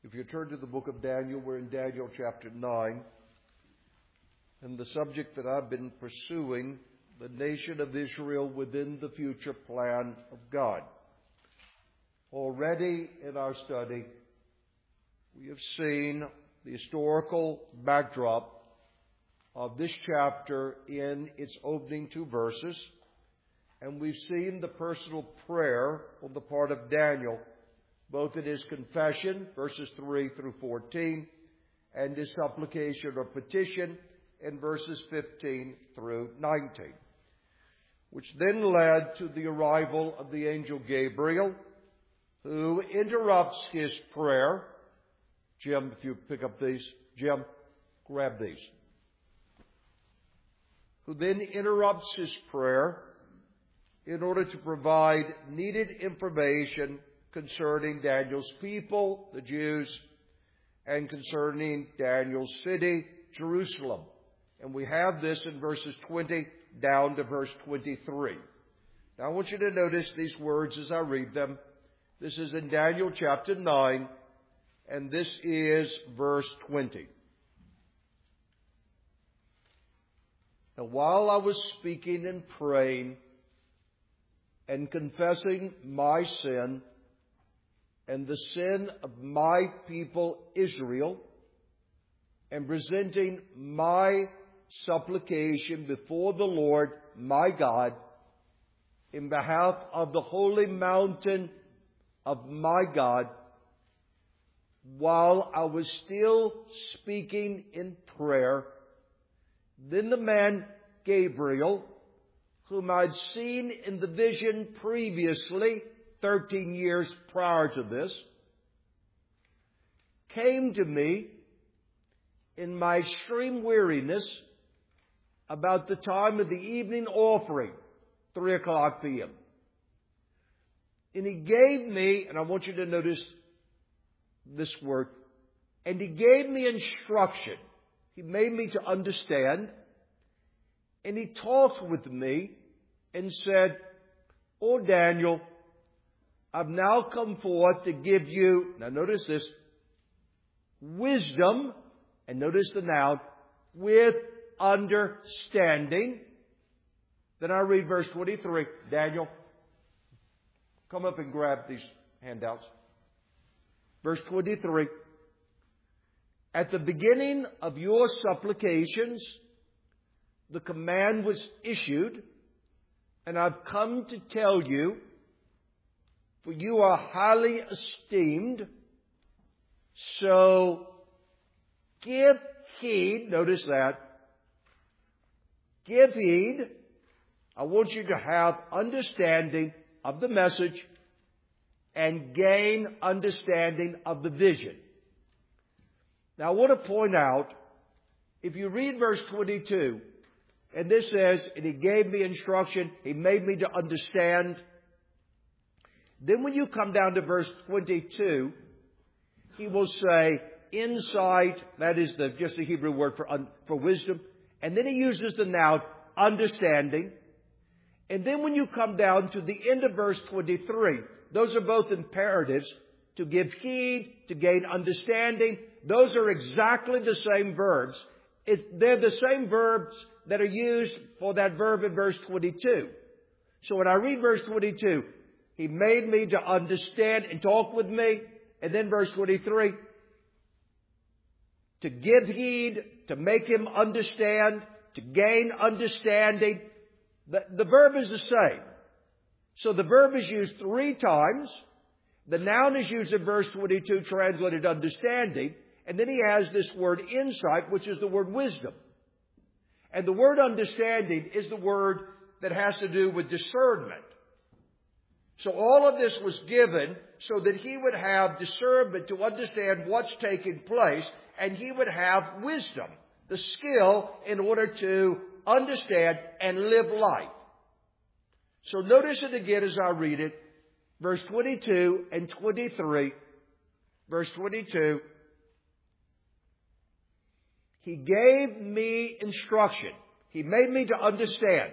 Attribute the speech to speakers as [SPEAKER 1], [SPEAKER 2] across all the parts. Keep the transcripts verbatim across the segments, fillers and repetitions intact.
[SPEAKER 1] If you turn to the book of Daniel, we're in Daniel chapter nine. And the subject that I've been pursuing, the nation of Israel within the future plan of God. Already in our study, we have seen the historical backdrop of this chapter in its opening two verses. And we've seen the personal prayer on the part of Daniel, both in his confession, verses three through fourteen, and his supplication or petition in verses fifteen through nineteen, which then led to the arrival of the angel Gabriel, who interrupts his prayer. Jim, if you pick up these, Jim, grab these. Who then interrupts his prayer in order to provide needed information concerning Daniel's people, the Jews, and concerning Daniel's city, Jerusalem. And we have this in verses twenty down to verse twenty-three. Now I want you to notice these words as I read them. This is in Daniel chapter nine, and this is verse twenty. Now while I was speaking and praying and confessing my sin and the sin of my people Israel, and presenting my supplication before the Lord my God in behalf of the holy mountain of my God, while I was still speaking in prayer, then the man Gabriel, whom I'd seen in the vision previously, thirteen years prior to this, came to me in my extreme weariness about the time of the evening offering, three o'clock p.m. And he gave me, and I want you to notice this word, and he gave me instruction. He made me to understand, and he talked with me and said, "Oh, Daniel, I've now come forth to give you," now notice this, "wisdom," and notice the noun, "with understanding." Then I read verse twenty-three. Daniel, come up and grab these handouts. Verse twenty-three. "At the beginning of your supplications, the command was issued, and I've come to tell you, for you are highly esteemed. So give heed," notice that, "give heed." I want you to have understanding of the message and gain understanding of the vision. Now I want to point out, if you read verse twenty-two, and this says, "And he gave me instruction, he made me to understand." Then when you come down to verse twenty-two, he will say, "insight," that is the, just the Hebrew word for, un, for wisdom. And then he uses the noun, "understanding." And then when you come down to the end of verse twenty-three, those are both imperatives, to give heed, to gain understanding. Those are exactly the same verbs. It's, they're the same verbs that are used for that verb in verse twenty-two. So when I read verse twenty-two, he made me to understand and talk with me. And then verse twenty-three, to give heed, to make him understand, to gain understanding. The, the verb is the same. So the verb is used three times. The noun is used in verse twenty-two, translated understanding. And then he has this word insight, which is the word wisdom. And the word understanding is the word that has to do with discernment. So all of this was given so that he would have discernment to understand what's taking place, and he would have wisdom, the skill in order to understand and live life. So notice it again as I read it, verse twenty-two and twenty-three. Verse twenty-two, "He gave me instruction. He made me to understand.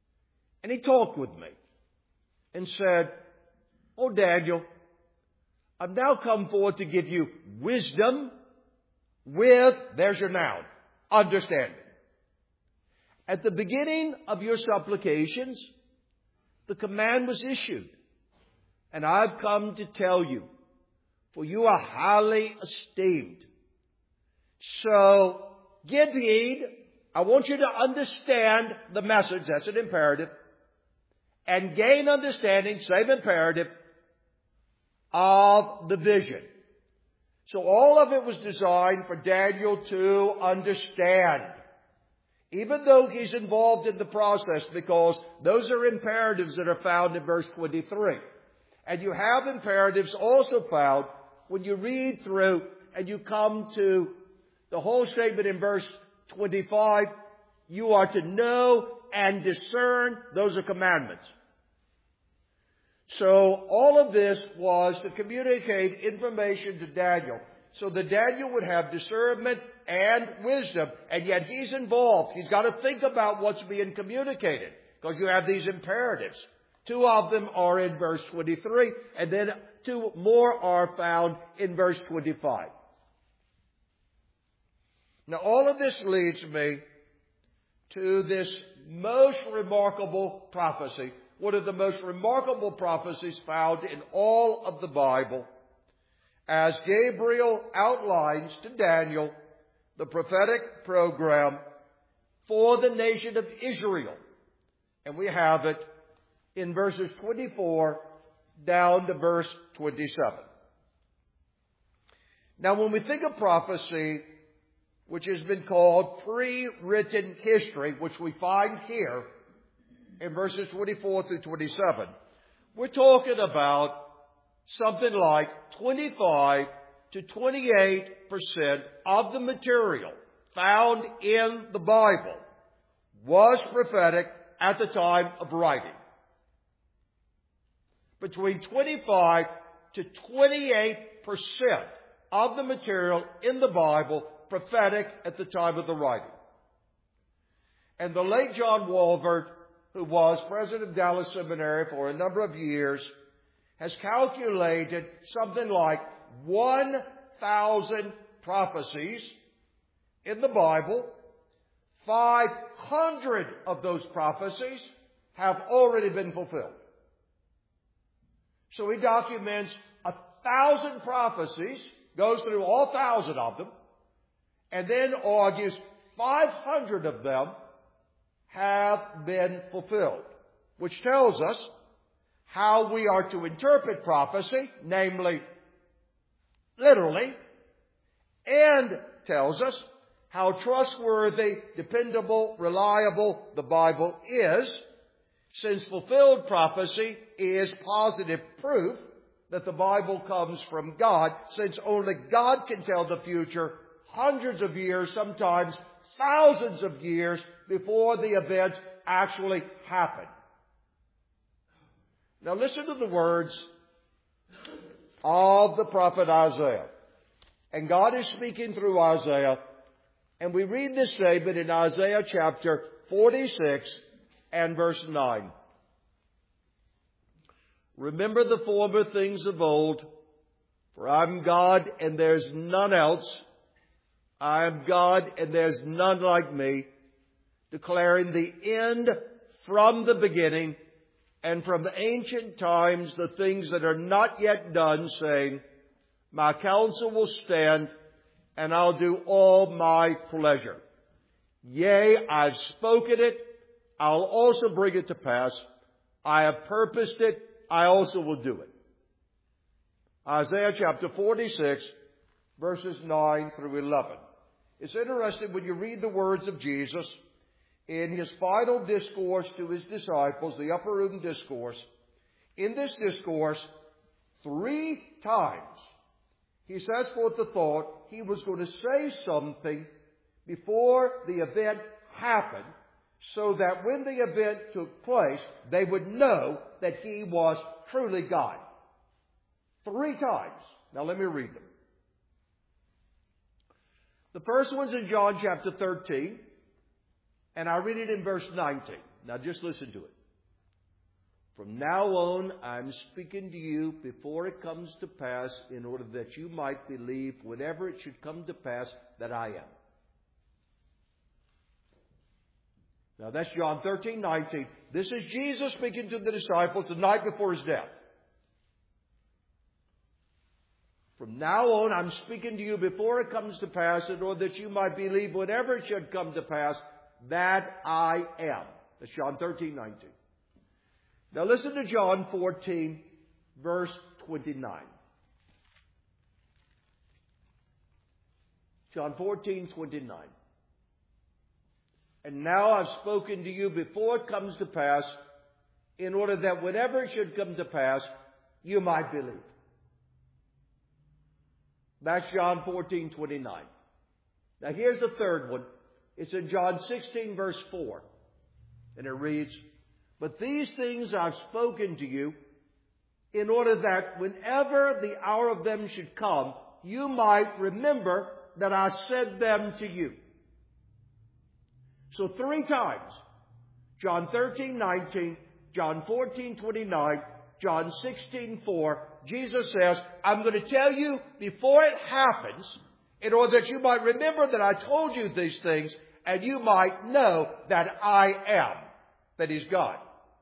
[SPEAKER 1] And he talked with me and said, "Oh, Daniel, I've now come forth to give you wisdom with, there's your noun, understanding. At the beginning of your supplications, the command was issued. And I've come to tell you, for you are highly esteemed. So, give heed. I want you to understand the message. That's an imperative. And gain understanding, same imperative, of the vision. So all of it was designed for Daniel to understand. Even though he's involved in the process, because those are imperatives that are found in verse twenty-three. And you have imperatives also found when you read through and you come to the whole statement in verse twenty-five. You are to know and discern. Those are commandments. So all of this was to communicate information to Daniel, so that Daniel would have discernment and wisdom. And yet he's involved. He's got to think about what's being communicated, because you have these imperatives. Two of them are in verse twenty-three, and then two more are found in verse twenty-five. Now all of this leads me to this most remarkable prophecy. One of the most remarkable prophecies found in all of the Bible, as Gabriel outlines to Daniel the prophetic program for the nation of Israel. And we have it in verses twenty-four down to verse twenty-seven. Now, when we think of prophecy, which has been called pre-written history, which we find here in verses twenty-four through twenty-seven, we're talking about something like twenty-five to twenty-eight percent of the material found in the Bible was prophetic at the time of writing. Between twenty-five to twenty-eight percent of the material in the Bible prophetic at the time of the writing. And the late John Walvoord, who was president of Dallas Seminary for a number of years, has calculated something like one thousand prophecies in the Bible. five hundred of those prophecies have already been fulfilled. So he documents a thousand prophecies, goes through all thousand of them, and then argues five hundred of them have been fulfilled, which tells us how we are to interpret prophecy, namely, literally, and tells us how trustworthy, dependable, reliable the Bible is, since fulfilled prophecy is positive proof that the Bible comes from God, since only God can tell the future hundreds of years, sometimes thousands of years before the events actually happen. Now listen to the words of the prophet Isaiah. And God is speaking through Isaiah. And we read this statement in Isaiah chapter forty-six and verse nine. Remember the former things of old, for I'm God and there's none else. I am God and there's none like me, declaring the end from the beginning, and from the ancient times the things that are not yet done, saying, my counsel will stand, and I'll do all my pleasure. Yea, I've spoken it, I'll also bring it to pass. I have purposed it, I also will do it. Isaiah chapter forty-six, verses nine through eleven. It's interesting when you read the words of Jesus in his final discourse to his disciples, the Upper Room Discourse. In this discourse, three times he sets forth the thought he was going to say something before the event happened, so that when the event took place, they would know that he was truly God. Three times. Now let me read them. The first one's in John chapter thirteen, and I read it in verse nineteen. Now just listen to it. From now on, I'm speaking to you before it comes to pass, in order that you might believe whenever it should come to pass that I am. Now that's John thirteen nineteen. This is Jesus speaking to the disciples the night before his death. From now on, I'm speaking to you before it comes to pass, in order that you might believe whenever it should come to pass that I am. That's John thirteen nineteen. Now listen to John fourteen, verse twenty-nine. John fourteen, twenty-nine. And now I've spoken to you before it comes to pass, in order that whenever it should come to pass, you might believe. That's John fourteen, twenty-nine. Now here's the third one. It's in John sixteen, verse four. And it reads, "But these things I've spoken to you, in order that whenever the hour of them should come, you might remember that I said them to you." So three times, John thirteen, nineteen, John fourteen, twenty-nine, John sixteen, four, Jesus says, I'm going to tell you before it happens, in order that you might remember that I told you these things, and you might know that I am, that He's God.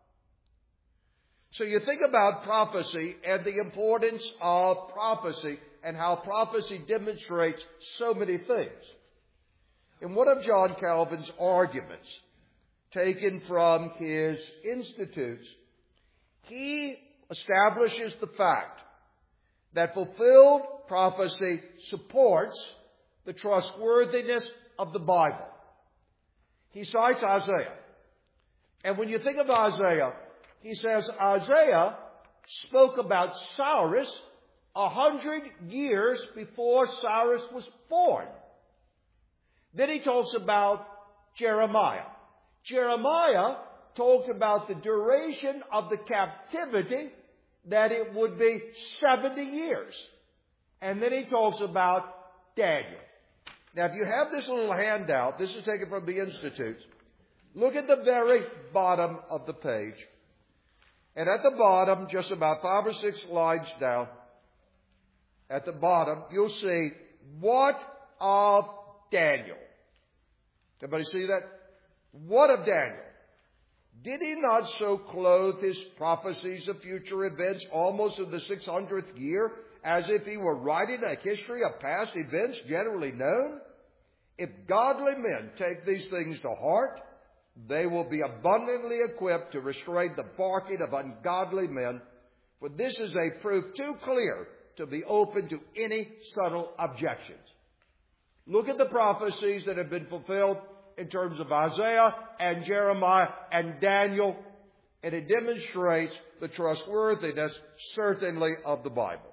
[SPEAKER 1] So you think about prophecy and the importance of prophecy and how prophecy demonstrates so many things. In one of John Calvin's arguments, taken from his Institutes, he establishes the fact that fulfilled prophecy supports the trustworthiness of the Bible. He cites Isaiah. And when you think of Isaiah, he says Isaiah spoke about Cyrus a hundred years before Cyrus was born. Then he talks about Jeremiah. Jeremiah talked about the duration of the captivity, that it would be seventy years. And then he talks about Daniel. Now, if you have this little handout, this is taken from the Institutes. Look at the very bottom of the page. And at the bottom, just about five or six lines down, at the bottom, you'll see, what of Daniel? Everybody see that? What of Daniel? Did he not so clothe his prophecies of future events almost in the six hundredth year, as if he were writing a history of past events generally known? If godly men take these things to heart, they will be abundantly equipped to restrain the barking of ungodly men, for this is a proof too clear to be open to any subtle objections. Look at the prophecies that have been fulfilled in terms of Isaiah and Jeremiah and Daniel, and it demonstrates the trustworthiness, certainly, of the Bible.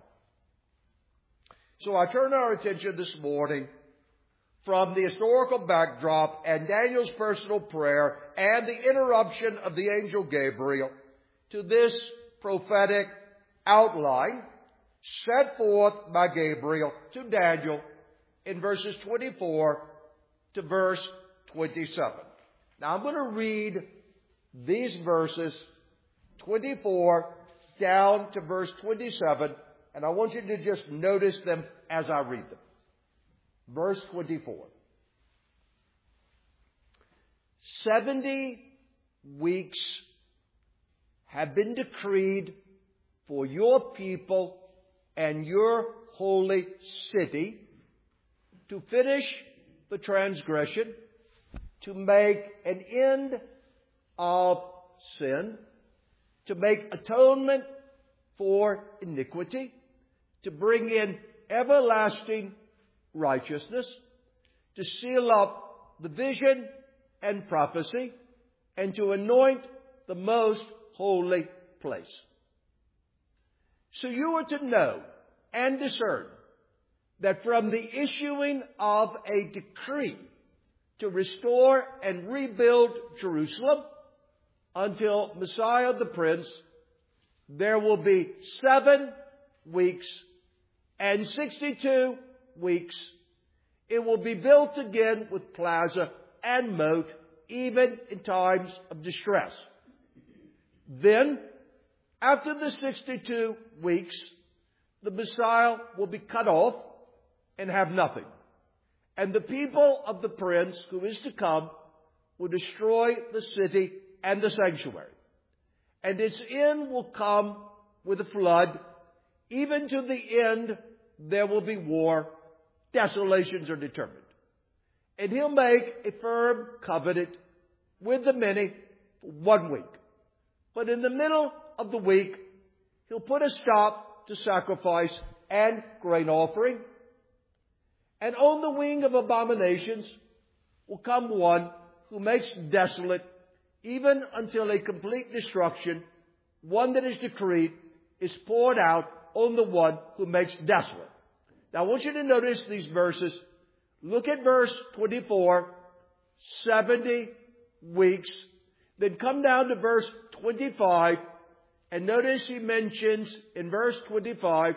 [SPEAKER 1] So I turn our attention this morning from the historical backdrop and Daniel's personal prayer and the interruption of the angel Gabriel to this prophetic outline set forth by Gabriel to Daniel in verses twenty-four to verse twenty-seven. Now I'm going to read these verses twenty-four down to verse twenty-seven, and I want you to just notice them as I read them. Verse twenty-four. Seventy weeks have been decreed for your people and your holy city to finish the transgression, to make an end of sin, to make atonement for iniquity, to bring in everlasting righteousness, to seal up the vision and prophecy, and to anoint the most holy place. So you are to know and discern that from the issuing of a decree to restore and rebuild Jerusalem until Messiah the Prince, there will be seven weeks and sixty-two weeks. It will be built again with plaza and moat, even in times of distress. Then After the sixty-two weeks, the Messiah will be cut off and have nothing. And the people of the prince who is to come will destroy the city and the sanctuary. And its end will come with a flood. Even to the end, there will be war. Desolations are determined. And he'll make a firm covenant with the many for one week. But in the middle of the week, he'll put a stop to sacrifice and grain offering. And on the wing of abominations will come one who makes desolate, even until a complete destruction, one that is decreed, is poured out on the one who makes desolate. Now I want you to notice these verses. Look at verse twenty-four, seventy weeks. Then come down to verse twenty-five, and notice he mentions in verse twenty-five,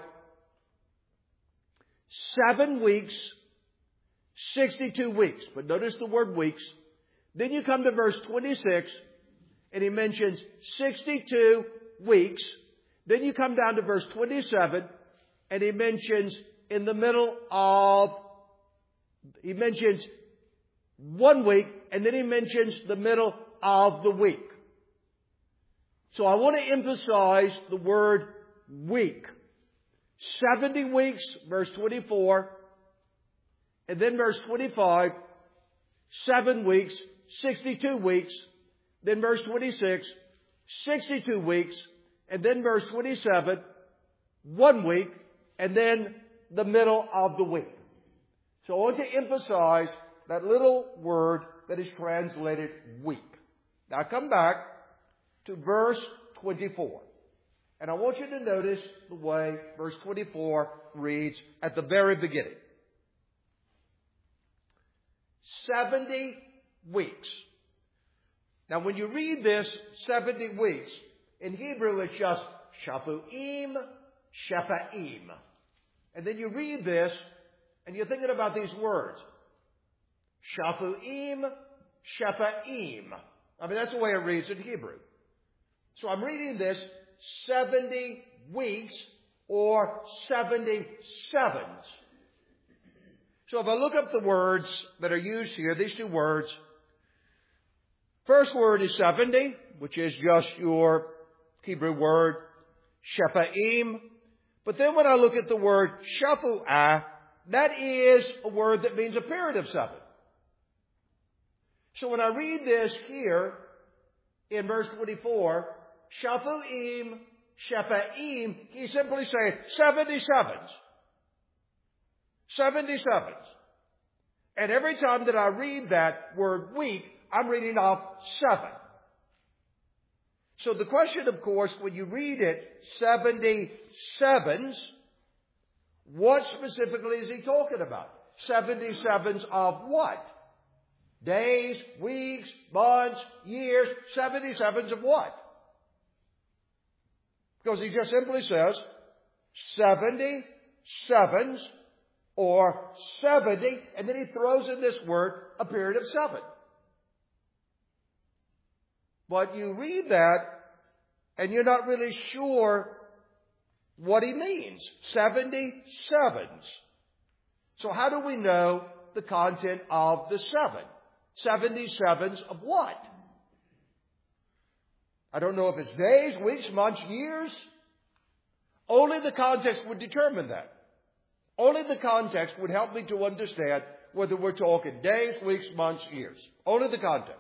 [SPEAKER 1] seven weeks, sixty-two weeks. But notice the word weeks. Then you come to verse twenty-six, and he mentions sixty-two weeks. Then you come down to verse twenty-seven, and he mentions in the middle of, he mentions one week, and then he mentions the middle of the week. So I want to emphasize the word week. seventy weeks, verse twenty-four, and then verse twenty-five, seven weeks, sixty-two weeks, then verse twenty-six, sixty-two weeks, and then verse twenty-seven, one week, and then the middle of the week. So I want to emphasize that little word that is translated week. Now come back to verse twenty-four. And I want you to notice the way verse twenty-four reads at the very beginning. Seventy weeks. Now when you read this, seventy weeks, in Hebrew it's just shafuim, shepaim. And then you read this, and you're thinking about these words. Shafuim, shepaim. I mean, that's the way it reads in Hebrew. So I'm reading this seventy weeks or seventy sevens. So if I look up the words that are used here, these two words, first word is seventy, which is just your Hebrew word, shepaim. But then when I look at the word shafu'ah, that is a word that means a period of seven. So when I read this here in verse twenty-four, shafu'im, shepaim, he's simply saying seventy-sevens. seventy-sevens. And every time that I read that word week, I'm reading off seven. So the question, of course, when you read it, seventy-sevens, what specifically is he talking about? seventy-sevens of what? Days, weeks, months, years, seventy-sevens of what? Because he just simply says seventy-sevens or seventy, and then he throws in this word, a period of seven. But you read that, and you're not really sure what he means. seventy-sevens. So how do we know the content of the seven? seventy-sevens of what? I don't know if it's days, weeks, months, years. Only the context would determine that. Only the context would help me to understand whether we're talking days, weeks, months, years. Only the context.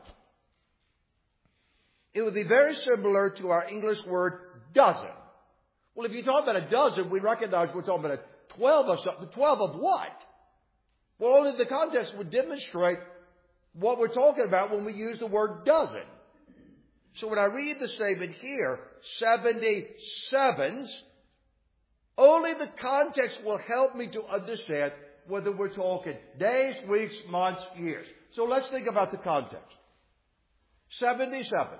[SPEAKER 1] It would be very similar to our English word dozen. Well, if you talk about a dozen, we recognize we're talking about a twelve of something. twelve of what? Well, only the context would demonstrate what we're talking about when we use the word dozen. So when I read the statement here, seventy-sevens, only the context will help me to understand whether we're talking days, weeks, months, years. So let's think about the context. seventy-sevens.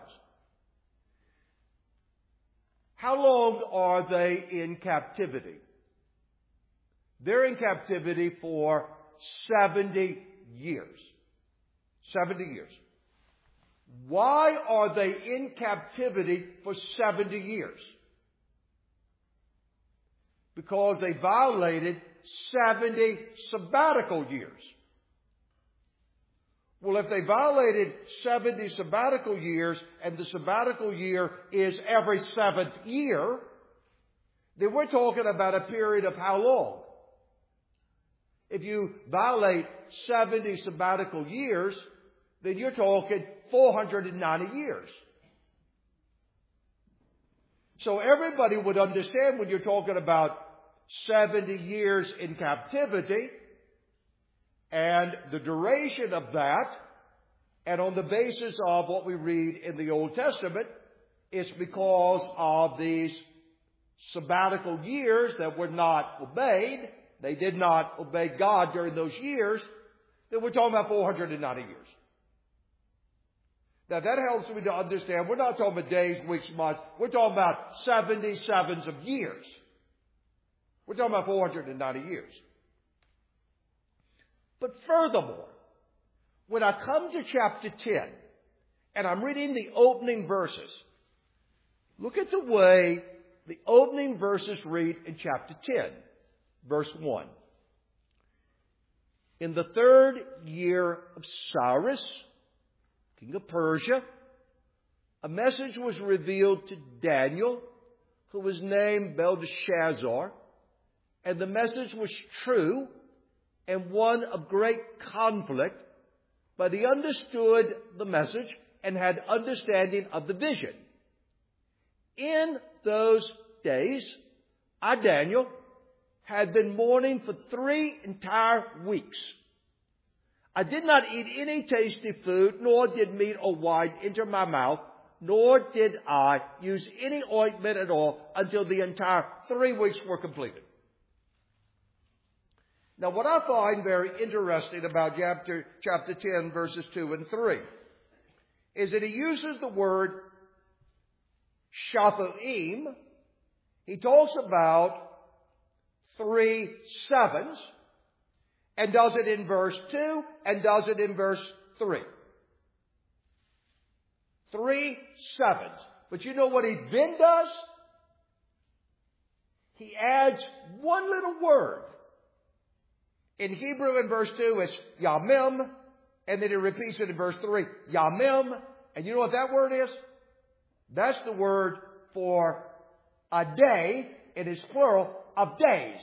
[SPEAKER 1] How long are they in captivity? They're in captivity for seventy years. seventy years. Why are they in captivity for seventy years? because they violated seventy sabbatical years. Well, if they violated seventy sabbatical years, and the sabbatical year is every seventh year, then we're talking about a period of how long? If you violate seventy sabbatical years, then you're talking four hundred ninety years. So everybody would understand when you're talking about seventy years in captivity and the duration of that, and on the basis of what we read in the Old Testament, it's because of these sabbatical years that were not obeyed. They did not obey God during those years. Then we're talking about four hundred ninety years. Now that helps me to understand we're not talking about days, weeks, months. We're talking about seventy-sevens of years. We're talking about four hundred ninety years. But furthermore, when I come to chapter ten, and I'm reading the opening verses, look at the way the opening verses read in chapter ten, verse one. In the third year of Cyrus, king of Persia, a message was revealed to Daniel, who was named Belteshazzar, and the message was true and one of great conflict, but he understood the message and had understanding of the vision. In those days, I, Daniel, had been mourning for three entire weeks. I did not eat any tasty food, nor did meat or wine enter my mouth, nor did I use any ointment at all until the entire three weeks were completed. Now, what I find very interesting about chapter, chapter ten, verses two and three, is that he uses the word Shaphaim. He talks about three sevens, and does it in verse two, and does it in verse three. Three sevens. But you know what he then does? He adds one little word. In Hebrew in verse two, it's Yamim, and then he repeats it in verse three, Yamim. And you know what that word is? That's the word for a day, it is plural, of days.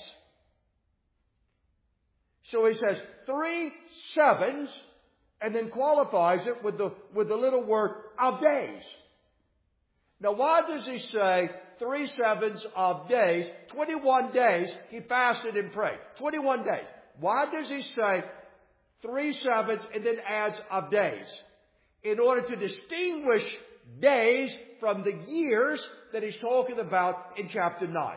[SPEAKER 1] So he says three sevens, and then qualifies it with the, with the little word of days. Now why does he say three sevens of days? twenty-one days he fasted and prayed. twenty-one days. Why does he say three sevens and then adds of days? In order to distinguish days from the years that he's talking about in chapter nine.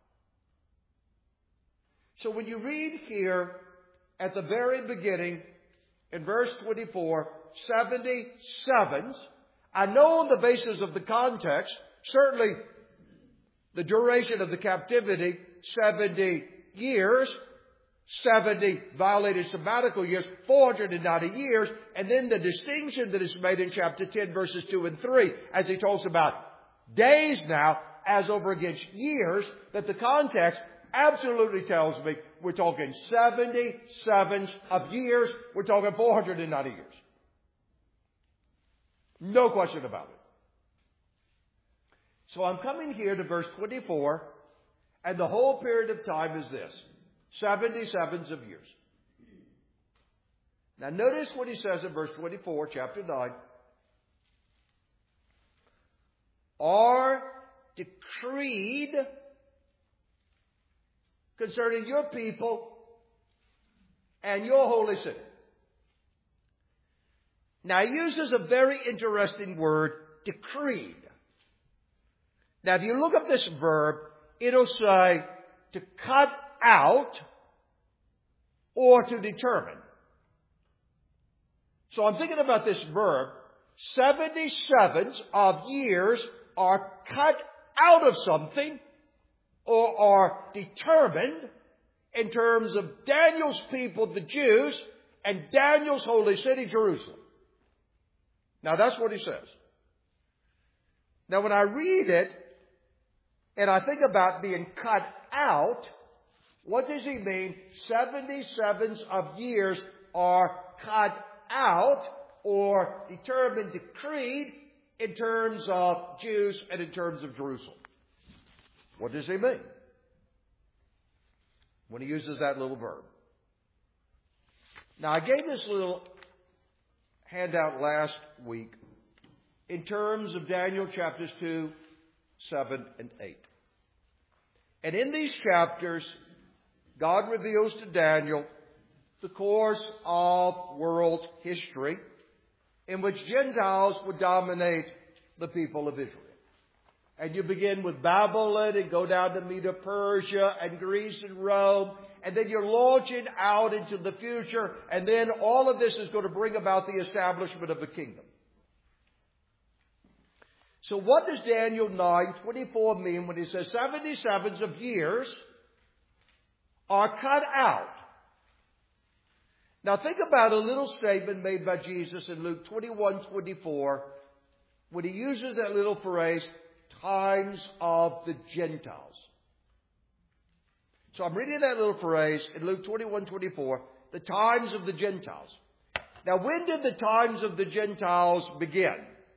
[SPEAKER 1] So when you read here at the very beginning in verse twenty-four, seventy-sevens, I know on the basis of the context, certainly the duration of the captivity, seventy years, seventy violated sabbatical years, four hundred ninety years, and then the distinction that is made in chapter ten, verses two and three, as he talks about days now, as over against years, that the context absolutely tells me we're talking seventy-sevens of years, we're talking four hundred ninety years. No question about it. So I'm coming here to verse twenty-four, and the whole period of time is this. seventy-sevens of years. Now notice what he says in verse twenty-four, chapter nine. Are decreed concerning your people and your holy city. Now he uses a very interesting word, decreed. Now if you look up this verb, it'll say to cut out or to determine. So I'm thinking about this verb. seventy-sevens of years are cut out of something or are determined in terms of Daniel's people, the Jews, and Daniel's holy city, Jerusalem. Now that's what he says. Now when I read it, and I think about being cut out, what does he mean? seventy-sevens of years are cut out or determined, decreed in terms of Jews and in terms of Jerusalem. What does he mean when he uses that little verb? Now, I gave this little handout last week in terms of Daniel chapters two, seven, and eight. And in these chapters, God reveals to Daniel the course of world history in which Gentiles would dominate the people of Israel. And you begin with Babylon and go down to Medo-Persia and Greece and Rome. And then you're launching out into the future. And then all of this is going to bring about the establishment of a kingdom. So what does Daniel nine twenty-four mean when he says seventy-sevens of years are cut out? Now think about a little statement made by Jesus in Luke twenty-one twenty-four when he uses that little phrase, times of the Gentiles. So I'm reading that little phrase in Luke twenty-one twenty-four, the times of the Gentiles. Now when did the times of the Gentiles begin?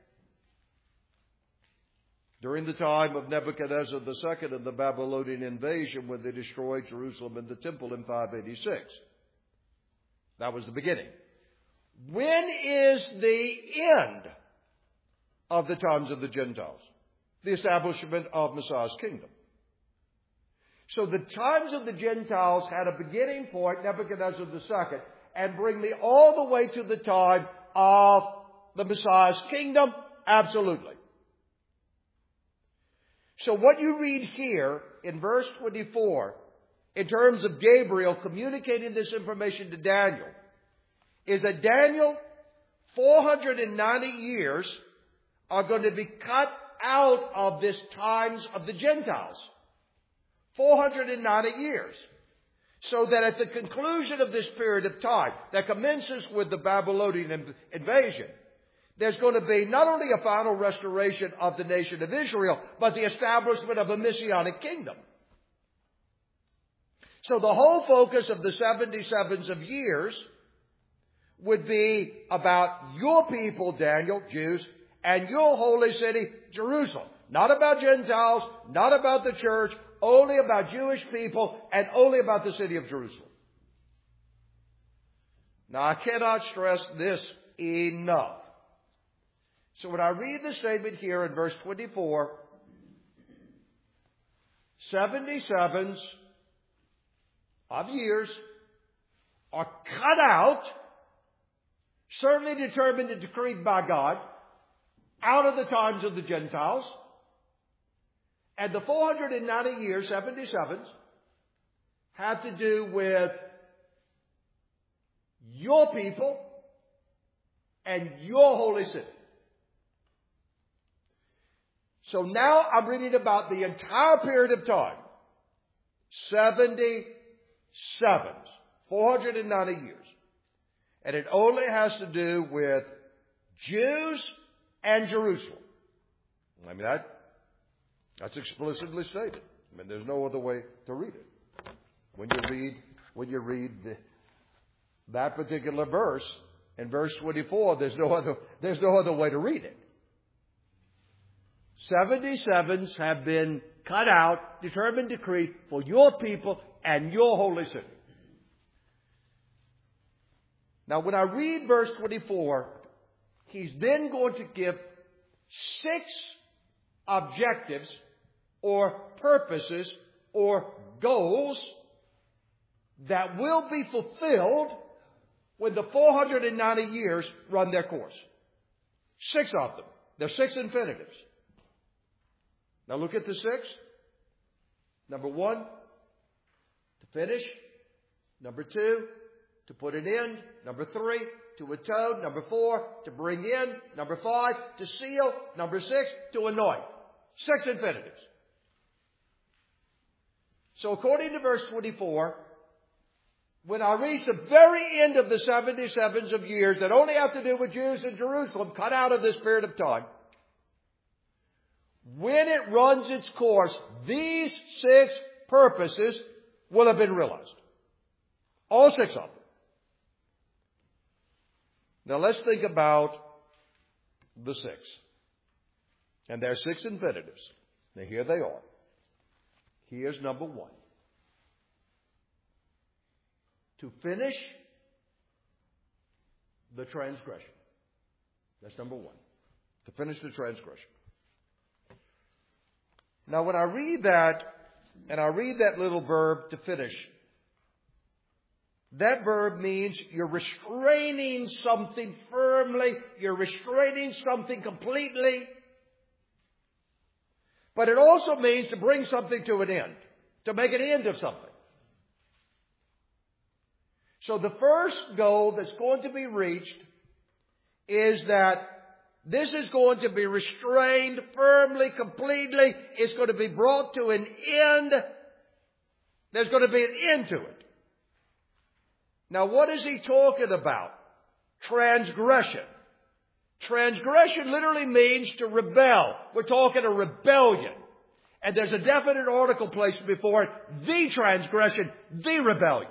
[SPEAKER 1] During the time of Nebuchadnezzar the Second and the Babylonian invasion when they destroyed Jerusalem and the temple in five eighty-six. That was the beginning. When is the end of the times of the Gentiles? The establishment of Messiah's kingdom. So the times of the Gentiles had a beginning point, Nebuchadnezzar the Second, and bring me all the way to the time of the Messiah's kingdom? Absolutely. So what you read here in verse twenty-four, in terms of Gabriel communicating this information to Daniel, is that Daniel, four hundred ninety years are going to be cut out of this times of the Gentiles. four hundred ninety years. So that at the conclusion of this period of time that commences with the Babylonian invasion, there's going to be not only a final restoration of the nation of Israel, but the establishment of a messianic kingdom. So the whole focus of the seventy-sevens of years would be about your people, Daniel, Jews, and your holy city, Jerusalem. Not about Gentiles, not about the church, only about Jewish people, and only about the city of Jerusalem. Now, I cannot stress this enough. So when I read the statement here in verse twenty-four, seventy-sevens of years are cut out, certainly determined and decreed by God, out of the times of the Gentiles. And the four hundred ninety years, seventy-sevens, have to do with your people and your holy city. So now I'm reading about the entire period of time. seventy-sevens. four hundred ninety years. And it only has to do with Jews and Jerusalem. I mean, that, that's explicitly stated. I mean, there's no other way to read it. When you read, when you read the, that particular verse, in verse twenty-four, there's no other, there's no other way to read it. seventy-sevens have been cut out, determined, decreed for your people and your holy city. Now, when I read verse twenty-four, he's then going to give six objectives or purposes or goals that will be fulfilled when the four hundred ninety years run their course. Six of them. They're six infinitives. Now look at the six. Number one, to finish. Number two, to put an end. Number three, to atone. Number four, to bring in. Number five, to seal. Number six, to anoint. Six infinitives. So according to verse twenty-four, when I reach the very end of the seventy-sevens of years that only have to do with Jews in Jerusalem, cut out of this period of time, when it runs its course, these six purposes will have been realized. All six of them. Now let's think about the six. And there are six infinitives. Now here they are. Here's number one. To finish the transgression. That's number one. To finish the transgression. Now when I read that, and I read that little verb, to finish, that verb means you're restraining something firmly, you're restraining something completely. But it also means to bring something to an end, to make an end of something. So the first goal that's going to be reached is that this is going to be restrained firmly, completely. It's going to be brought to an end. There's going to be an end to it. Now, what is he talking about? Transgression. Transgression literally means to rebel. We're talking a rebellion. And there's a definite article placed before it, the transgression, the rebellion.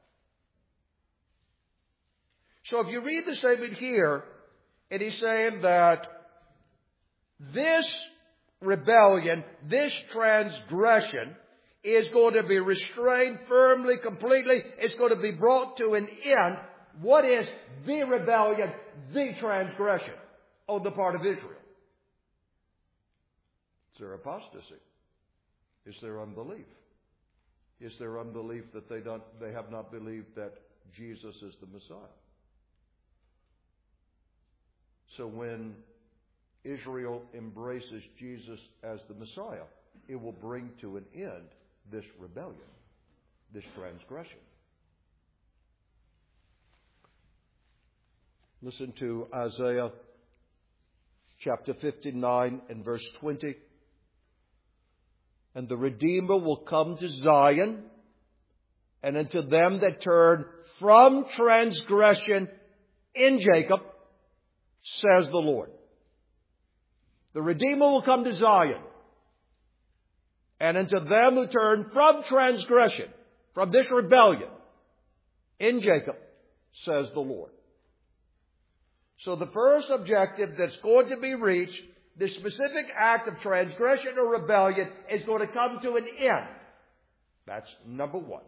[SPEAKER 1] So if you read the statement here, and he's saying that this rebellion, this transgression is going to be restrained firmly, completely. It's going to be brought to an end. What is the rebellion, the transgression on the part of Israel? Is there apostasy? Is there unbelief? Is there unbelief that they don't, they have not believed that Jesus is the Messiah? So when Israel embraces Jesus as the Messiah, it will bring to an end this rebellion, this transgression. Listen to Isaiah chapter fifty-nine and verse twenty. And the Redeemer will come to Zion, and unto them that turn from transgression in Jacob, says the Lord. The Redeemer will come to Zion, and unto them who turn from transgression, from this rebellion, in Jacob, says the Lord. So the first objective that's going to be reached, the specific act of transgression or rebellion, is going to come to an end. That's number one.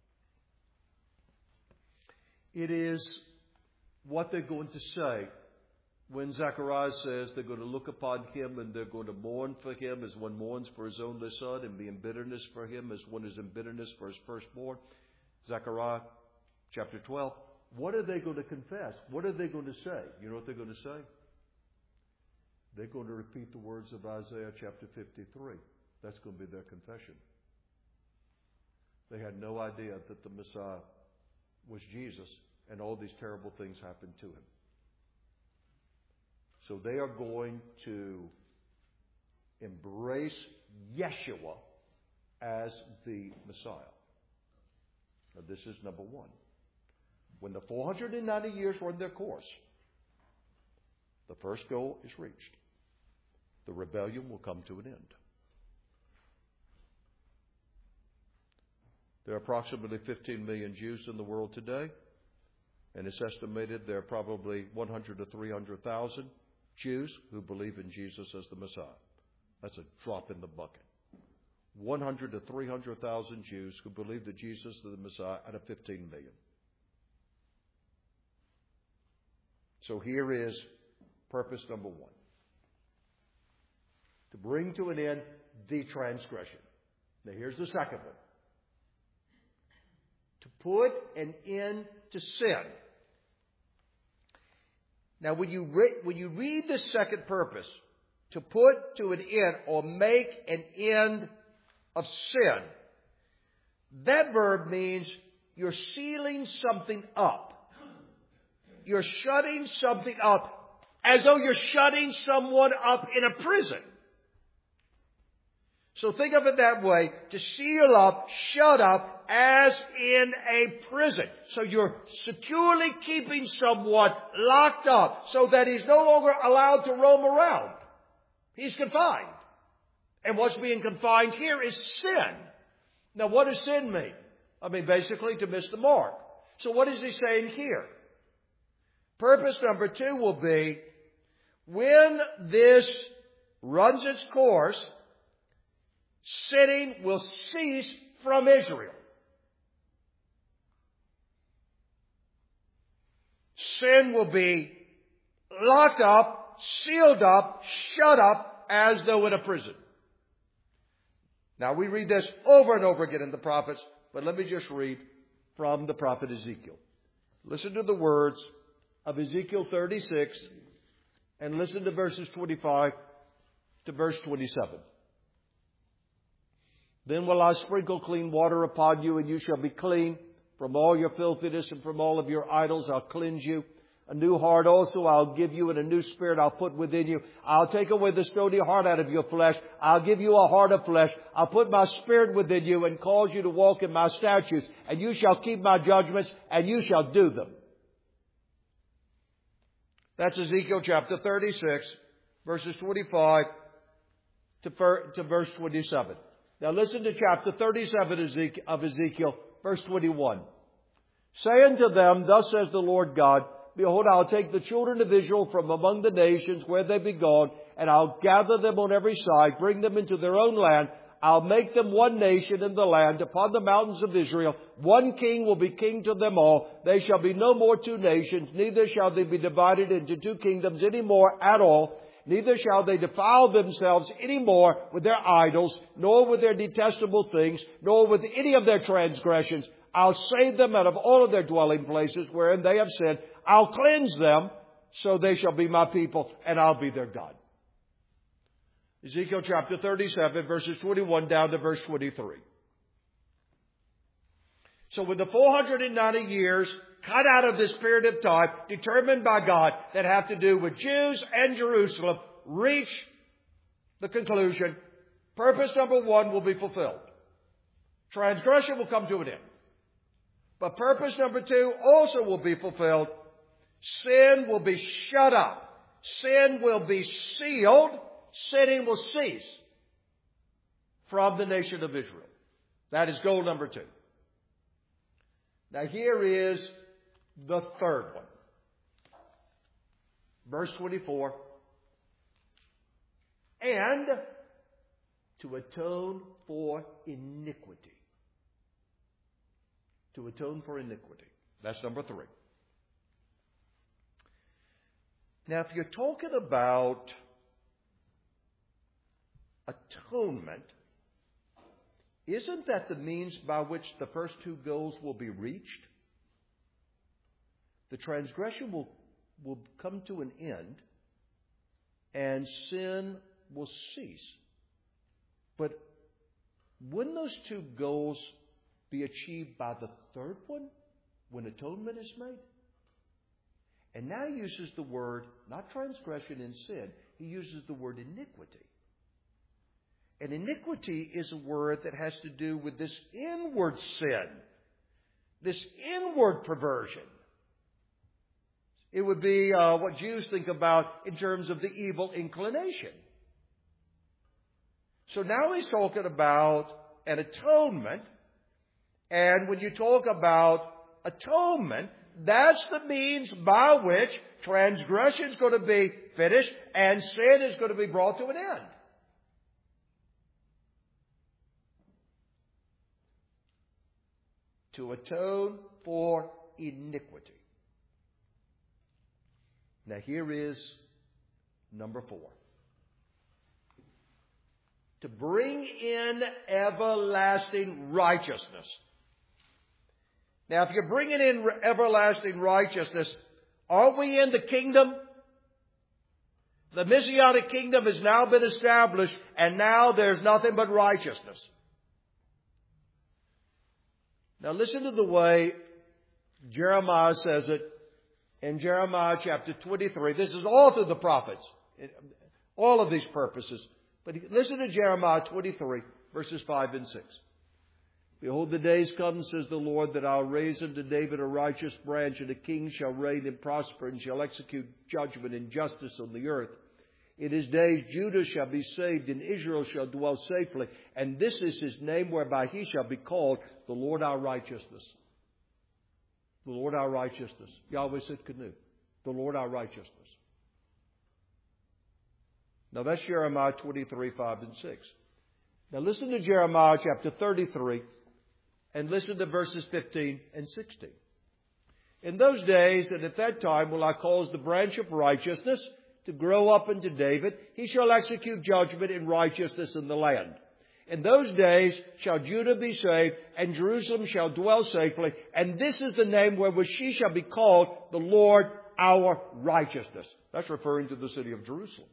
[SPEAKER 1] It is what they're going to say when Zechariah says they're going to look upon him and they're going to mourn for him as one mourns for his only son, and be in bitterness for him as one is in bitterness for his firstborn. Zechariah chapter twelve. What are they going to confess? What are they going to say? You know what they're going to say? They're going to repeat the words of Isaiah chapter fifty-three. That's going to be their confession. They had no idea that the Messiah was Jesus, and all these terrible things happened to him. So they are going to embrace Yeshua as the Messiah. Now, this is number one. When the four hundred ninety years run their course, the first goal is reached. The rebellion will come to an end. There are approximately fifteen million Jews in the world today, and it's estimated there are probably one hundred to three hundred thousand Jews who believe in Jesus as the Messiah. That's a drop in the bucket. one hundred to three hundred thousand Jews who believe that Jesus is the Messiah out of fifteen million. So here is purpose number one. To bring to an end the transgression. Now here's the second one. To put an end to sin. Now when you, re- when you read the second purpose, to put to an end or make an end of sin, that verb means you're sealing something up. You're shutting something up as though you're shutting someone up in a prison. So think of it that way, to seal up, shut up, as in a prison. So you're securely keeping someone locked up so that he's no longer allowed to roam around. He's confined. And what's being confined here is sin. Now, what does sin mean? I mean, basically to miss the mark. So what is he saying here? Purpose number two will be, when this runs its course, sinning will cease from Israel. Sin will be locked up, sealed up, shut up, as though in a prison. Now, we read this over and over again in the prophets, but let me just read from the prophet Ezekiel. Listen to the words of Ezekiel thirty-six, and listen to verses twenty-five to verse twenty-seven. Then will I sprinkle clean water upon you, and you shall be clean. From all your filthiness and from all of your idols I'll cleanse you. A new heart also I'll give you, and a new spirit I'll put within you. I'll take away the stony heart out of your flesh. I'll give you a heart of flesh. I'll put my spirit within you and cause you to walk in my statutes. And you shall keep my judgments, and you shall do them. That's Ezekiel chapter thirty-six, verses twenty-five to verse twenty-seven. Now listen to chapter thirty-seven of Ezekiel, verse twenty-one. Say unto them, thus says the Lord God, behold, I'll take the children of Israel from among the nations where they be gone, and I'll gather them on every side, bring them into their own land. I'll make them one nation in the land upon the mountains of Israel. One king will be king to them all. They shall be no more two nations, neither shall they be divided into two kingdoms any more at all. Neither shall they defile themselves any more with their idols, nor with their detestable things, nor with any of their transgressions. I'll save them out of all of their dwelling places wherein they have sinned. I'll cleanse them, so they shall be my people, and I'll be their God. Ezekiel chapter thirty-seven, verses twenty-one down to verse twenty-three. So with the four hundred ninety years cut out of this period of time, determined by God, that have to do with Jews and Jerusalem, reach the conclusion, purpose number one will be fulfilled. Transgression will come to an end. But purpose number two also will be fulfilled. Sin will be shut up. Sin will be sealed. Sinning will cease from the nation of Israel. That is goal number two. Now here is the third one. Verse twenty-four. And to atone for iniquity. To atone for iniquity. That's number three. Now, if you're talking about atonement, isn't that the means by which the first two goals will be reached? The transgression will, will come to an end, and sin will cease. But wouldn't those two goals be achieved by the third one, when atonement is made? And now he uses the word, not transgression and sin, he uses the word iniquity. And iniquity is a word that has to do with this inward sin, this inward perversion. It would be uh, what Jews think about in terms of the evil inclination. So now he's talking about an atonement. And when you talk about atonement, that's the means by which transgression is going to be finished and sin is going to be brought to an end. To atone for iniquity. Now here is number four. To bring in everlasting righteousness. Now, if you're bringing in everlasting righteousness, aren't we in the kingdom? The Messianic kingdom has now been established, and now there's nothing but righteousness. Now, listen to the way Jeremiah says it in Jeremiah chapter twenty-three. This is all through the prophets, all of these purposes. But listen to Jeremiah twenty-three, verses five and six. Behold, the days come, says the Lord, that I'll raise unto David a righteous branch, and a king shall reign and prosper, and shall execute judgment and justice on the earth. In his days Judah shall be saved, and Israel shall dwell safely. And this is his name whereby he shall be called the Lord our righteousness. The Lord our righteousness. Yahweh Tsidkenu. The Lord our righteousness. Now that's Jeremiah twenty-three, five and six. Now listen to Jeremiah chapter thirty-three and listen to verses fifteen and sixteen. In those days and at that time will I cause the branch of righteousness to grow up unto David. He shall execute judgment and righteousness in the land. In those days shall Judah be saved, and Jerusalem shall dwell safely. And this is the name wherewith she shall be called the Lord our righteousness. That's referring to the city of Jerusalem.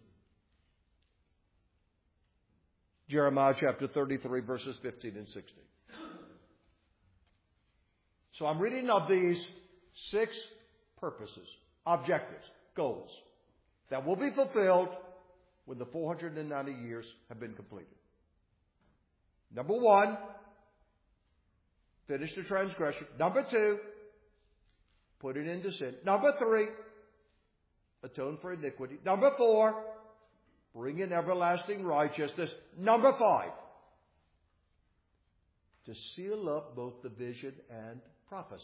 [SPEAKER 1] Jeremiah chapter thirty-three, verses fifteen and sixteen. So I'm reading of these six purposes, objectives, goals that will be fulfilled when the four hundred ninety years have been completed. Number one, finish the transgression. Number two, put it into sin. Number three, atone for iniquity. Number four, bring in everlasting righteousness. Number five, to seal up both the vision and prophecy.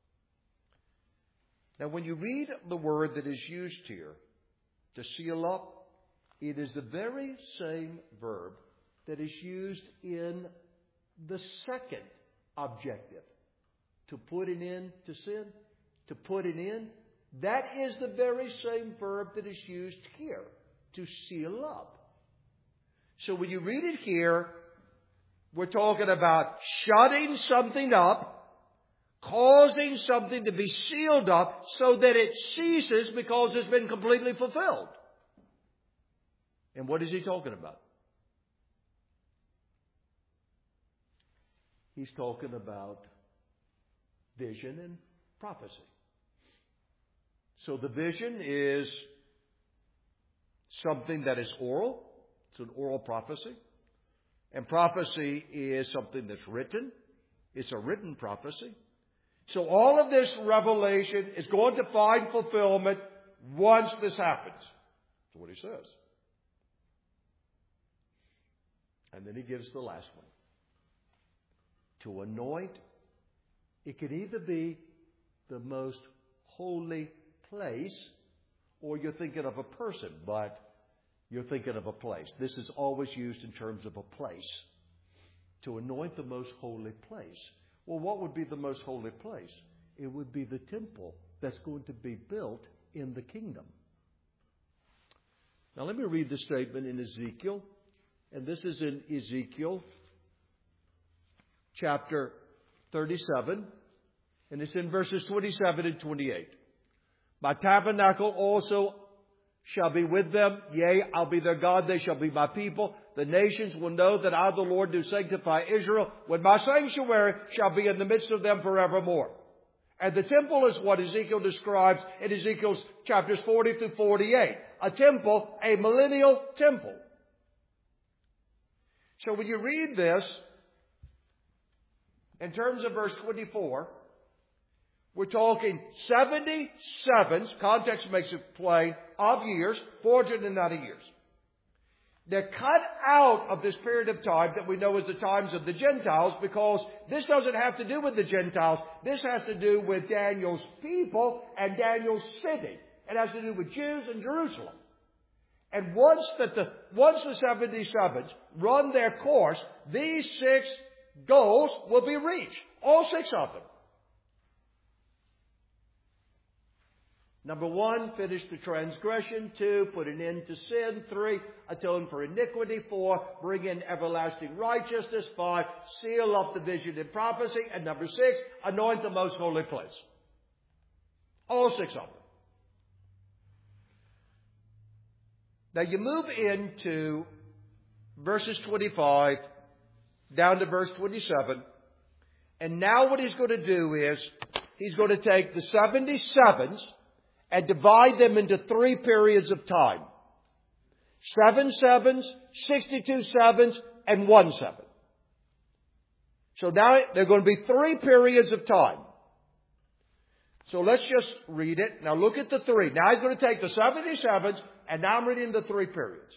[SPEAKER 1] Now, when you read the word that is used here, to seal up, it is the very same verb that is used in the second objective. To put an end to sin, to put an end. That is the very same verb that is used here, to seal up. So when you read it here, we're talking about shutting something up, causing something to be sealed up so that it ceases because it's been completely fulfilled. And what is he talking about? He's talking about vision and prophecy. So the vision is something that is oral. It's an oral prophecy. And prophecy is something that's written. It's a written prophecy. So all of this revelation is going to find fulfillment once this happens. That's what he says. And then he gives the last one. To anoint, it can either be the most holy place, or you're thinking of a person, but you're thinking of a place. This is always used in terms of a place. To anoint the most holy place. Well, what would be the most holy place? It would be the temple that's going to be built in the kingdom. Now let me read the statement in Ezekiel. And this is in Ezekiel chapter thirty-seven. And it's in verses twenty-seven and twenty-eight. My tabernacle also shall be with them. Yea, I'll be their God. They shall be my people. The nations will know that I, the Lord, do sanctify Israel, when my sanctuary shall be in the midst of them forevermore. And the temple is what Ezekiel describes in Ezekiel's chapters forty through forty-eight. A temple, a millennial temple. So when you read this, in terms of verse twenty-four, we're talking seventy-sevens, context makes it plain, of years, four hundred ninety years. They're cut out of this period of time that we know as the times of the Gentiles, because this doesn't have to do with the Gentiles. This has to do with Daniel's people and Daniel's city. It has to do with Jews and Jerusalem. And once that the once the seventy-sevens run their course, these six goals will be reached. All six of them. Number one, finish the transgression. Two, put an end to sin. Three, atone for iniquity. Four, bring in everlasting righteousness. Five, seal up the vision and prophecy. And number six, anoint the most holy place. All six of them. Now you move into verses twenty-five down to verse twenty-seven. And now what he's going to do is he's going to take the seventy-sevens and divide them into three periods of time. Seven sevens, sixty-two sevens, and one seven. So now there are going to be three periods of time. So let's just read it. Now look at the three. Now he's going to take the seventy-sevens, And now I'm reading the three periods.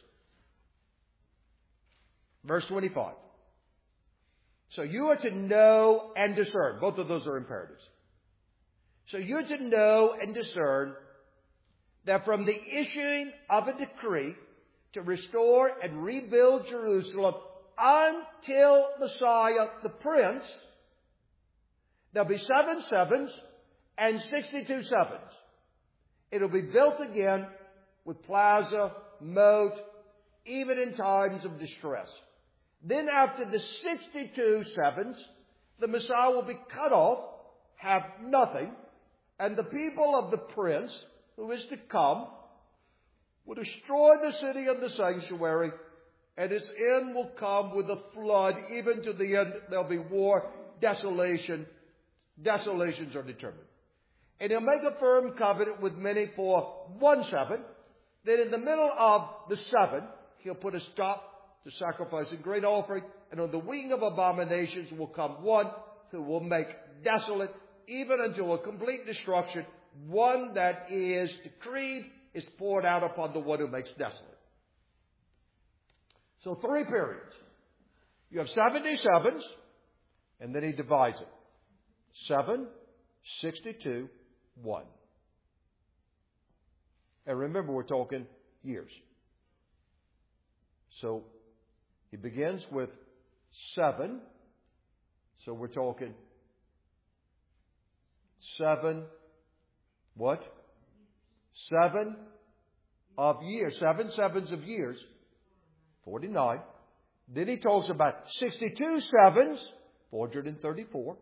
[SPEAKER 1] Verse twenty-five. So you are to know and discern. Both of those are imperatives. So you're to know and discern that from the issuing of a decree to restore and rebuild Jerusalem until Messiah the Prince, there'll be seven sevens and sixty-two sevens. It'll be built again with plaza, moat, even in times of distress. Then after the sixty-two sevens, the Messiah will be cut off, have nothing, and the people of the Prince, who is to come, will destroy the city and the sanctuary, and its end will come with a flood. Even to the end, there'll be war, desolation. Desolations are determined. And he'll make a firm covenant with many for one seven. Then in the middle of the seven, he'll put a stop to sacrifice and grain offering. And on the wing of abominations will come one who will make desolate, even unto a complete destruction. One that is decreed is poured out upon the one who makes desolate. So three periods. You have seventy-sevens, and then he divides it. Seven, sixty-two, one. And remember, we're talking years. So he begins with seven. So we're talking seven, what? Seven of years. Seven sevens of years. forty-nine. Then he talks about sixty-two sevens, four hundred thirty-four.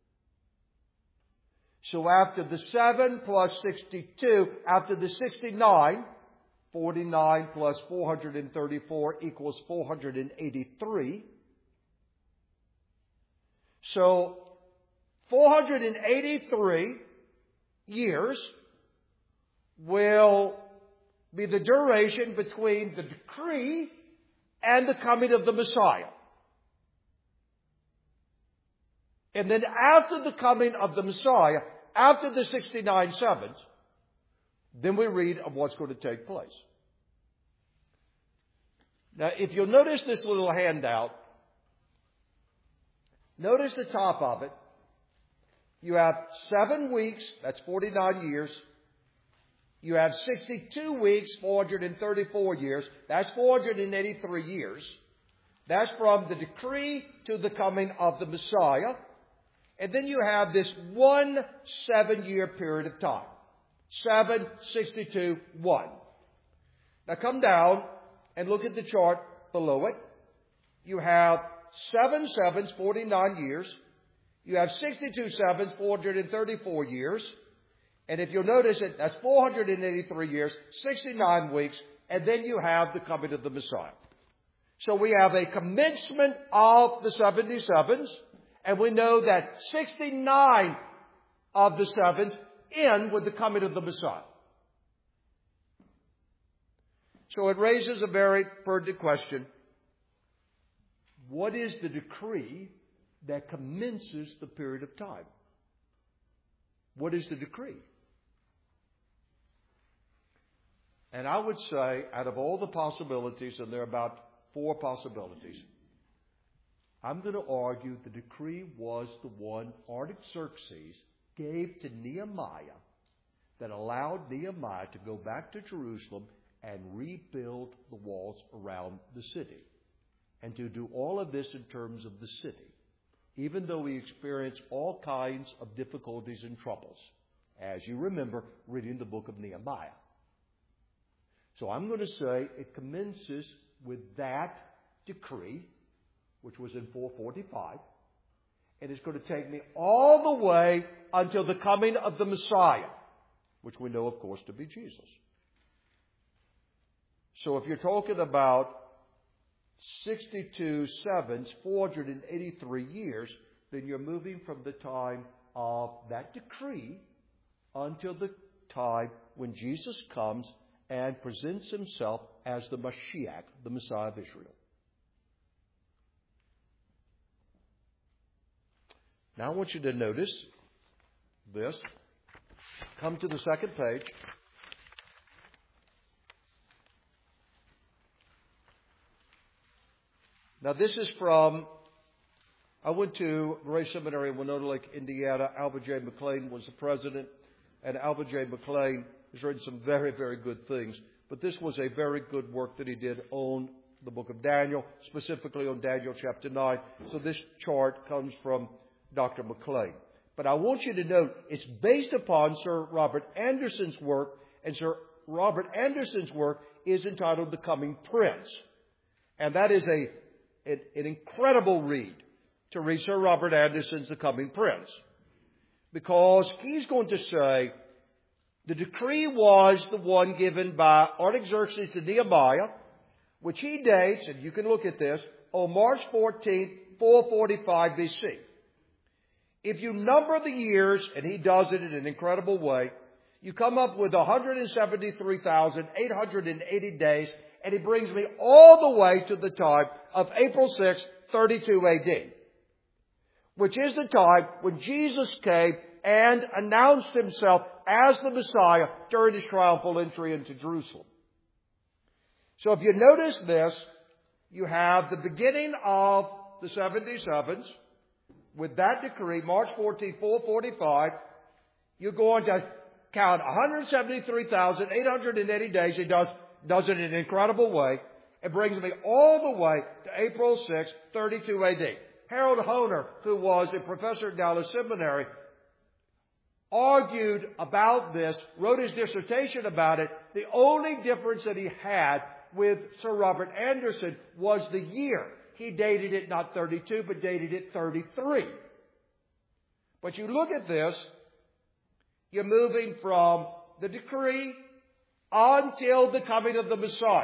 [SPEAKER 1] So after the seven plus sixty-two, after the sixty-nine, forty-nine plus four hundred thirty-four equals four hundred eighty-three. So four hundred eighty-three years will be the duration between the decree and the coming of the Messiah. And then after the coming of the Messiah, after the sixty-nine sevens, then we read of what's going to take place. Now, if you'll notice this little handout, notice the top of it. You have seven weeks, that's forty-nine years. You have sixty-two weeks, four hundred thirty-four years. That's four hundred eighty-three years. That's from the decree to the coming of the Messiah. And then you have this one seven-year period of time. Seven, sixty-two, one. Now come down and look at the chart below it. You have seven sevens, forty-nine years. You have sixty-two sevens, four hundred thirty-four years. And if you'll notice it, that's four hundred eighty-three years, sixty-nine weeks, and then you have the coming of the Messiah. So we have a commencement of the seventy-sevens, and we know that sixty-nine of the sevens end with the coming of the Messiah. So it raises a very pertinent question. What is the decree that commences the period of time? What is the decree? And I would say, out of all the possibilities, and there are about four possibilities, I'm going to argue the decree was the one Artaxerxes gave to Nehemiah that allowed Nehemiah to go back to Jerusalem and rebuild the walls around the city. And to do all of this in terms of the city, even though we experienced all kinds of difficulties and troubles, as you remember reading the book of Nehemiah. So I'm going to say it commences with that decree, which was in four forty-five, and it's going to take me all the way until the coming of the Messiah, which we know, of course, to be Jesus. So if you're talking about sixty-two sevens, four hundred eighty-three years, then you're moving from the time of that decree until the time when Jesus comes and presents himself as the Mashiach, the Messiah of Israel. Now I want you to notice this. Come to the second page. Now this is from, I went to Grace Seminary in Winona Lake, Indiana. Albert J. McLean was the president, and Albert J. McLean has written some very, very good things. But this was a very good work that he did on the book of Daniel, specifically on Daniel chapter nine. So this chart comes from Doctor McLean. But I want you to note it's based upon Sir Robert Anderson's work, and Sir Robert Anderson's work is entitled The Coming Prince. And that is a an, an incredible read to read Sir Robert Anderson's The Coming Prince. Because he's going to say the decree was the one given by Artaxerxes to Nehemiah, which he dates, and you can look at this, on March fourteenth, four forty-five B C. If you number the years, and he does it in an incredible way, you come up with one hundred seventy-three thousand eight hundred eighty days, and he brings me all the way to the time of April sixth, thirty-two A D, which is the time when Jesus came and announced himself as the Messiah during his triumphal entry into Jerusalem. So if you notice this, you have the beginning of the seventy-sevens with that decree, March fourteenth, four forty-five. You're going to count one hundred seventy-three thousand eight hundred eighty days. He does, does it in an incredible way. It brings me all the way to April sixth, thirty-two A D. Harold Hoehner, who was a professor at Dallas Seminary, argued about this, wrote his dissertation about it. The only difference that he had with Sir Robert Anderson was the year. He dated it not thirty-two, but dated it thirty-three. But you look at this, you're moving from the decree until the coming of the Messiah.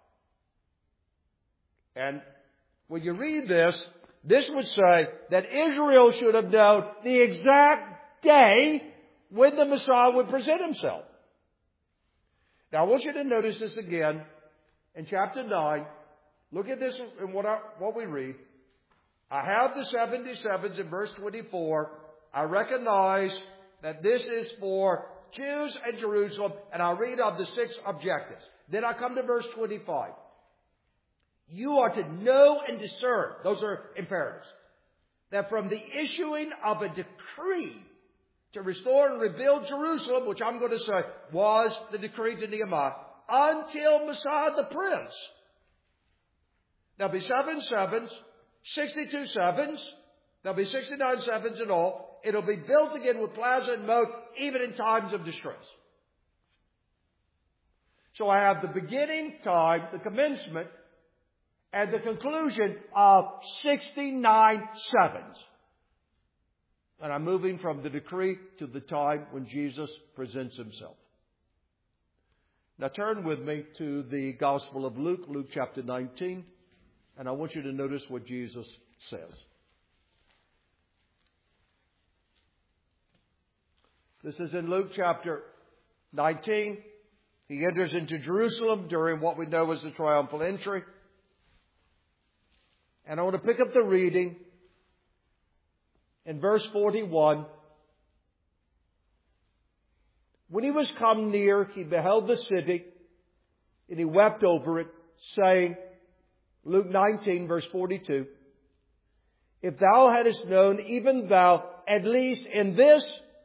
[SPEAKER 1] And when you read this, this would say that Israel should have known the exact day when the Messiah would present himself. Now I want you to notice this again in chapter nine. Look at this in what, I, what we read. I have the seventy-sevens in verse twenty-four. I recognize that this is for Jews and Jerusalem, and I'll read of the six objectives. Then I come to verse twenty-five. You are to know and discern, those are imperatives, that from the issuing of a decree to restore and rebuild Jerusalem, which I'm going to say was the decree to Nehemiah, until Messiah the Prince. There'll be seven sevens, sixty-two sevens. There'll be sixty-nine sevens in all. It'll be built again with plaza and moat, even in times of distress. So I have the beginning time, the commencement, and the conclusion of sixty-nine sevens. And I'm moving from the decree to the time when Jesus presents himself. Now turn with me to the Gospel of Luke, Luke chapter nineteen. And I want you to notice what Jesus says. This is in Luke chapter nineteen. He enters into Jerusalem during what we know as the triumphal entry. And I want to pick up the reading in verse forty-one. When he was come near, he beheld the city, and he wept over it, saying, Luke nineteen, verse forty-two, if thou hadst known, even thou, at least in this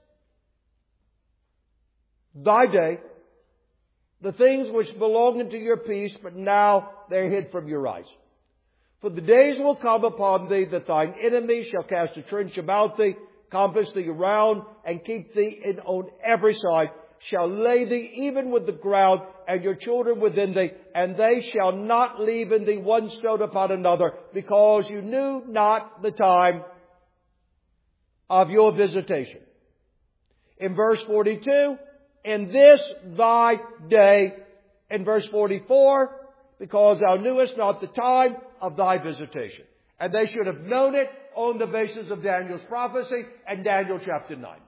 [SPEAKER 1] thy day, the things which belong unto your peace, but now they're hid from your eyes. For the days will come upon thee that thine enemies shall cast a trench about thee, compass thee around, and keep thee in on every side, shall lay thee even with the ground, and your children within thee, and they shall not leave in thee one stone upon another, because you knew not the time of your visitation. In verse forty-two, in this thy day. In verse forty-four, because thou knewest not the time of thy visitation. And they should have known it on the basis of Daniel's prophecy and Daniel chapter nine.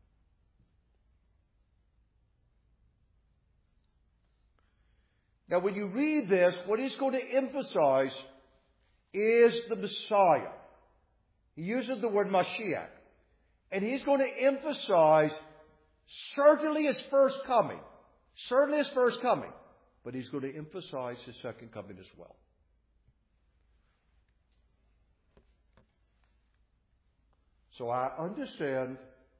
[SPEAKER 1] Now when you read this, what he's going to emphasize is the Messiah. He uses the word Mashiach. And he's going to emphasize certainly his first coming. Certainly his first coming. But he's going to emphasize his second coming as well. So I understand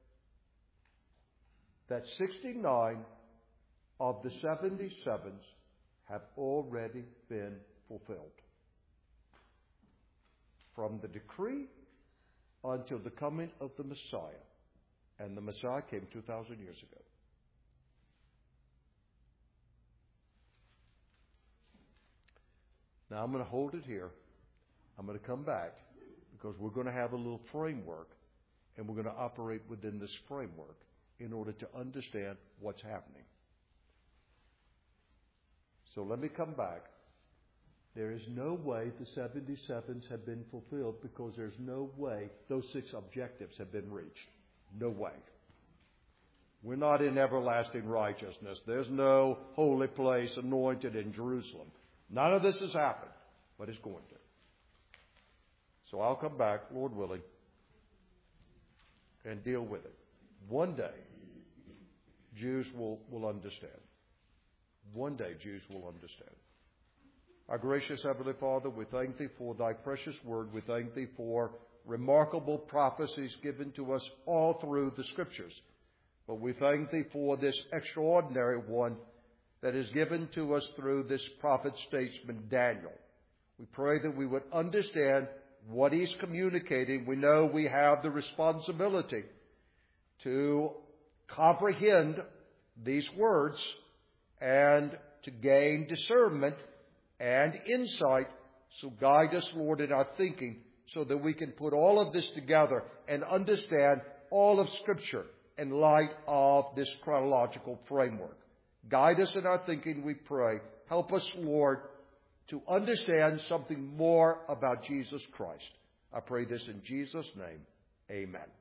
[SPEAKER 1] that sixty-nine of the seventy-sevens have already been fulfilled. From the decree until the coming of the Messiah. And the Messiah came two thousand years ago. Now I'm going to hold it here. I'm going to come back because we're going to have a little framework and we're going to operate within this framework in order to understand what's happening. So let me come back. There is no way the seventy-sevens have been fulfilled because there's no way those six objectives have been reached. No way. We're not in everlasting righteousness. There's no holy place anointed in Jerusalem. None of this has happened, but it's going to. So I'll come back, Lord willing, and deal with it. One day, Jews will, will understand. One day, Jews will understand. Our gracious Heavenly Father, we thank Thee for Thy precious word. We thank Thee for remarkable prophecies given to us all through the Scriptures. But we thank Thee for this extraordinary one that is given to us through this prophet-statesman Daniel. We pray that we would understand what he's communicating. We know we have the responsibility to comprehend these words and to gain discernment and insight. So guide us, Lord, in our thinking so that we can put all of this together and understand all of Scripture in light of this chronological framework. Guide us in our thinking, we pray. Help us, Lord, to understand something more about Jesus Christ. I pray this in Jesus' name. Amen.